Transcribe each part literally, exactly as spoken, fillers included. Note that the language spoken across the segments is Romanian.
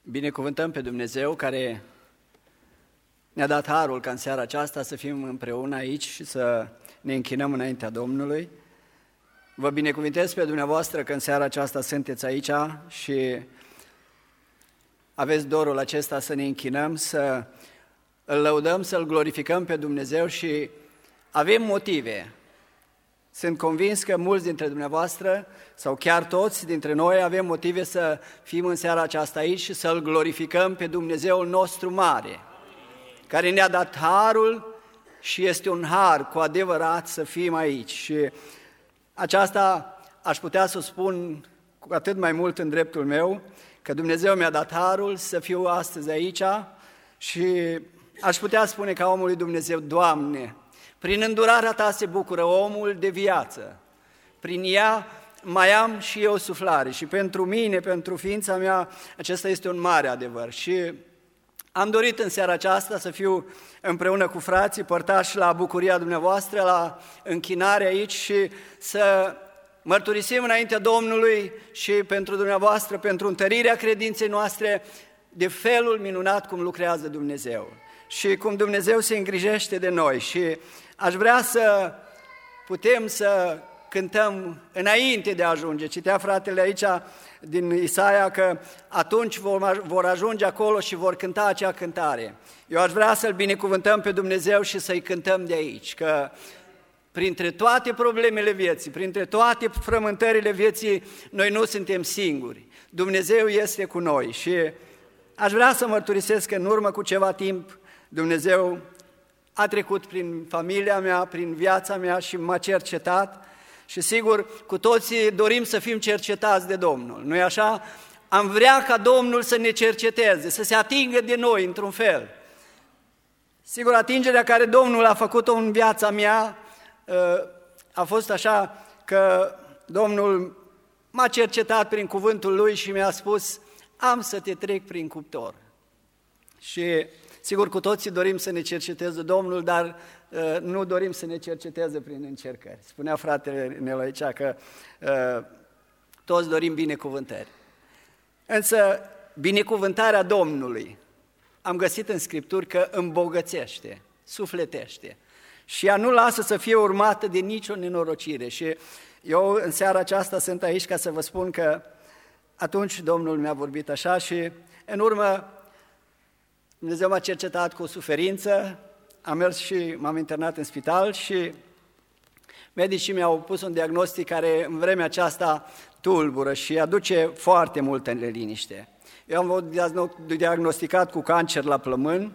Binecuvântăm pe Dumnezeu care ne-a dat harul ca în seara aceasta să fim împreună aici și să ne închinăm înaintea Domnului. Vă binecuvântez pe dumneavoastră că în seara aceasta sunteți aici și aveți dorul acesta să ne închinăm, să îl lăudăm, să-L glorificăm pe Dumnezeu și avem motive. Sunt convins că mulți dintre dumneavoastră, sau chiar toți dintre noi, avem motive să fim în seara aceasta aici și să-L glorificăm pe Dumnezeul nostru mare, care ne-a dat harul și este un har cu adevărat să fim aici. Și aceasta aș putea să o spun cu atât mai mult în dreptul meu, că Dumnezeu mi-a dat harul să fiu astăzi aici și aș putea spune ca omul lui Dumnezeu: Doamne, prin îndurarea Ta se bucură omul de viață, prin ea mai am și eu suflare și pentru mine, pentru ființa mea, acesta este un mare adevăr. Și am dorit în seara aceasta să fiu împreună cu frații, părtași la bucuria dumneavoastră, la închinare aici și să mărturisim înaintea Domnului și pentru dumneavoastră, pentru întărirea credinței noastre, de felul minunat cum lucrează Dumnezeu și cum Dumnezeu se îngrijește de noi. Și aș vrea să putem să cântăm înainte de a ajunge. Citea fratele aici din Isaia că atunci vor ajunge acolo și vor cânta acea cântare. Eu aș vrea să-L binecuvântăm pe Dumnezeu și să-i cântăm de aici, că printre toate problemele vieții, printre toate frământările vieții, noi nu suntem singuri. Dumnezeu este cu noi și aș vrea să mărturisesc că în urmă cu ceva timp Dumnezeu a trecut prin familia mea, prin viața mea și m-a cercetat și sigur cu toții dorim să fim cercetați de Domnul, nu-i așa? Am vrea ca Domnul să ne cerceteze, să se atingă de noi într-un fel. Sigur, atingerea care Domnul a făcut-o în viața mea a fost așa că Domnul m-a cercetat prin cuvântul Lui și mi-a spus: am să te trec prin cuptor. Și sigur, cu toții dorim să ne cerceteze Domnul, dar uh, nu dorim să ne cerceteze prin încercări. Spunea fratele meu aici că uh, toți dorim binecuvântări. Însă, binecuvântarea Domnului, am găsit în Scripturi că îmbogățește, sufletește și ea nu lasă să fie urmată de nicio nenorocire. Și eu în seara aceasta sunt aici ca să vă spun că atunci Domnul mi-a vorbit așa și în urmă Dumnezeu m-a cercetat cu suferință, am mers și m-am internat în spital și medicii mi-au pus un diagnostic care în vremea aceasta tulbură și aduce foarte multă neliniște. Eu am fost diagnosticat cu cancer la plămân,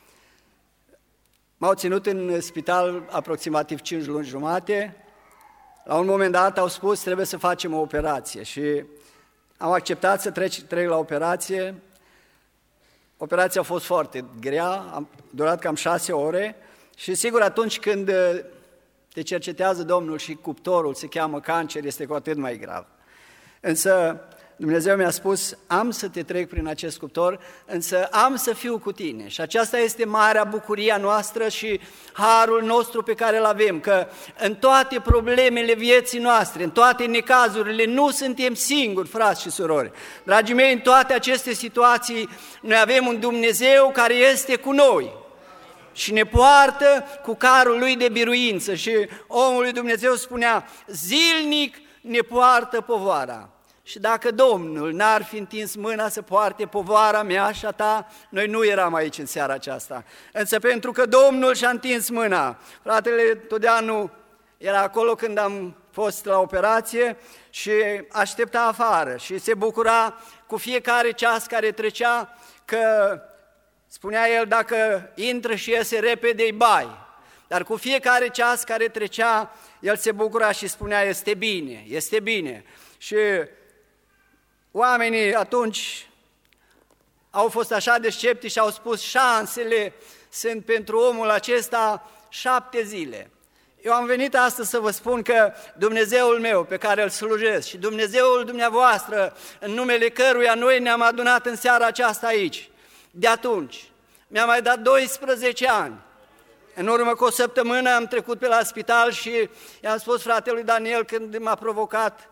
m-au ținut în spital aproximativ cinci luni jumate, la un moment dat au spus trebuie să facem o operație și am acceptat să trec, trec la operație. Operația a fost foarte grea, a durat cam șase ore și sigur atunci când te cercetează Domnul și cuptorul se cheamă cancer, este cu atât mai grav. Însă Dumnezeu mi-a spus: am să te trec prin acest cuptor, însă am să fiu cu tine. Și aceasta este marea bucuria noastră și harul nostru pe care îl avem, că în toate problemele vieții noastre, în toate necazurile, nu suntem singuri, frați și surori. Dragii mei, în toate aceste situații, noi avem un Dumnezeu care este cu noi și ne poartă cu carul Lui de biruință. Și omul lui Dumnezeu spunea: zilnic ne poartă povara. Și dacă Domnul n-ar fi întins mâna să poarte povara mea și a ta, noi nu eram aici în seara aceasta. Însă pentru că Domnul și-a întins mâna, fratele Todeanu era acolo când am fost la operație și aștepta afară și se bucura cu fiecare ceas care trecea, că spunea el: dacă intră și iese repede-i bai. Dar cu fiecare ceas care trecea, el se bucura și spunea: este bine, este bine. Și oamenii atunci au fost așa de sceptici și au spus: șansele sunt pentru omul acesta șapte zile. Eu am venit astăzi să vă spun că Dumnezeul meu pe care îl slujesc și Dumnezeul dumneavoastră, în numele căruia noi ne-am adunat în seara aceasta aici, de atunci mi-a mai dat doisprezece ani. În urmă cu o săptămână am trecut pe la spital și i-am spus fratelui Daniel când m-a provocat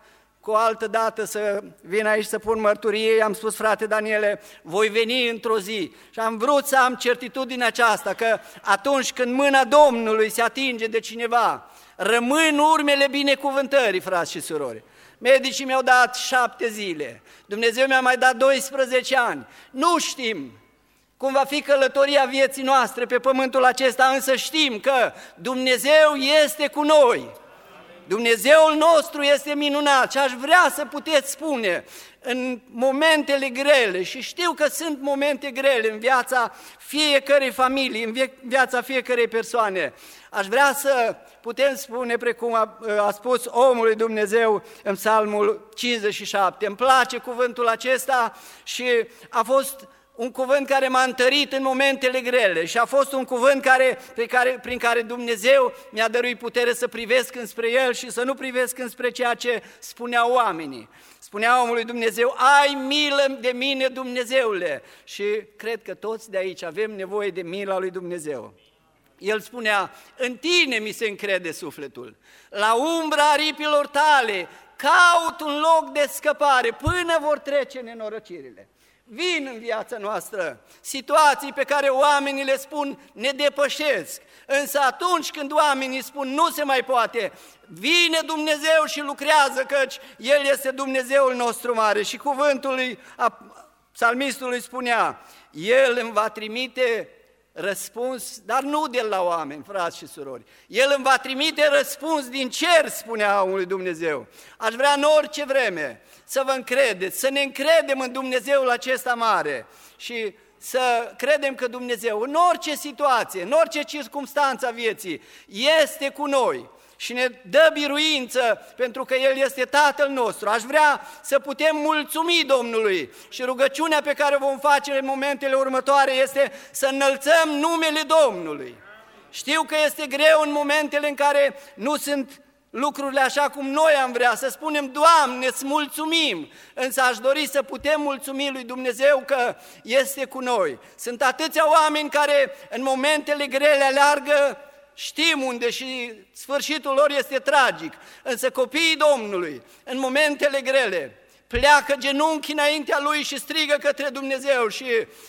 cu o altă dată să vin aici să pun mărturie, i-am spus, frate Daniele, voi veni într-o zi. Și am vrut să am certitudinea aceasta, că atunci când mâna Domnului se atinge de cineva, rămân urmele binecuvântării, frați și surori. Medicii mi-au dat șapte zile, Dumnezeu mi-a mai dat doisprezece ani. Nu știm cum va fi călătoria vieții noastre pe pământul acesta, însă știm că Dumnezeu este cu noi. Dumnezeul nostru este minunat și aș vrea să puteți spune în momentele grele, și știu că sunt momente grele în viața fiecărei familii, în viața fiecărei persoane, aș vrea să putem spune, precum a, a spus omul lui Dumnezeu în Psalmul cincizeci și șapte, îmi place cuvântul acesta și a fost un cuvânt care m-a întărit în momentele grele și a fost un cuvânt care, prin, care, prin care Dumnezeu mi-a dăruit putere să privesc înspre El și să nu privesc înspre ceea ce spuneau oamenii. Spunea omul lui Dumnezeu, ai milă de mine, Dumnezeule, și cred că toți de aici avem nevoie de mila lui Dumnezeu. El spunea, în tine mi se încrede sufletul, la umbra aripilor tale caut un loc de scăpare până vor trece nenorocirile. Vin în viața noastră situații pe care oamenii le spun ne depășesc, însă atunci când oamenii spun nu se mai poate, vine Dumnezeu și lucrează, căci El este Dumnezeul nostru mare. Și cuvântul lui, a psalmistului spunea, El îmi va trimite răspuns, dar nu de la oameni, frați și surori. El îmi va trimite răspuns din cer, spunea omul lui Dumnezeu. Aș vrea în orice vreme să vă încredeți, să ne încredem în Dumnezeul acesta mare și să credem că Dumnezeu, în orice situație, în orice circumstanță a vieții, este cu noi și ne dă biruință pentru că El este Tatăl nostru. Aș vrea să putem mulțumi Domnului și rugăciunea pe care o vom face în momentele următoare este să înălțăm numele Domnului. Știu că este greu în momentele în care nu sunt lucrurile așa cum noi am vrea, să spunem, Doamne, îți mulțumim, însă aș dori să putem mulțumi lui Dumnezeu că este cu noi. Sunt atâția oameni care în momentele grele aleargă, știm unde și sfârșitul lor este tragic, însă copiii Domnului, în momentele grele, pleacă genunchi înaintea Lui și strigă către Dumnezeu și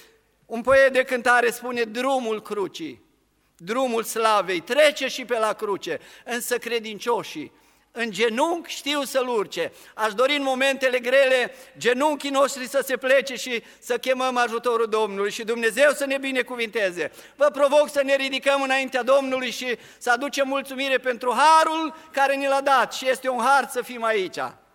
un poet de cântare spune, drumul crucii, drumul slavei, trece și pe la cruce, însă credincioșii în genunchi știu să-L urce. Aș dori în momentele grele genunchii noștri să se plece și să chemăm ajutorul Domnului și Dumnezeu să ne binecuvinteze. Vă provoc să ne ridicăm înaintea Domnului și să aducem mulțumire pentru harul care ne l-a dat și este un har să fim aici.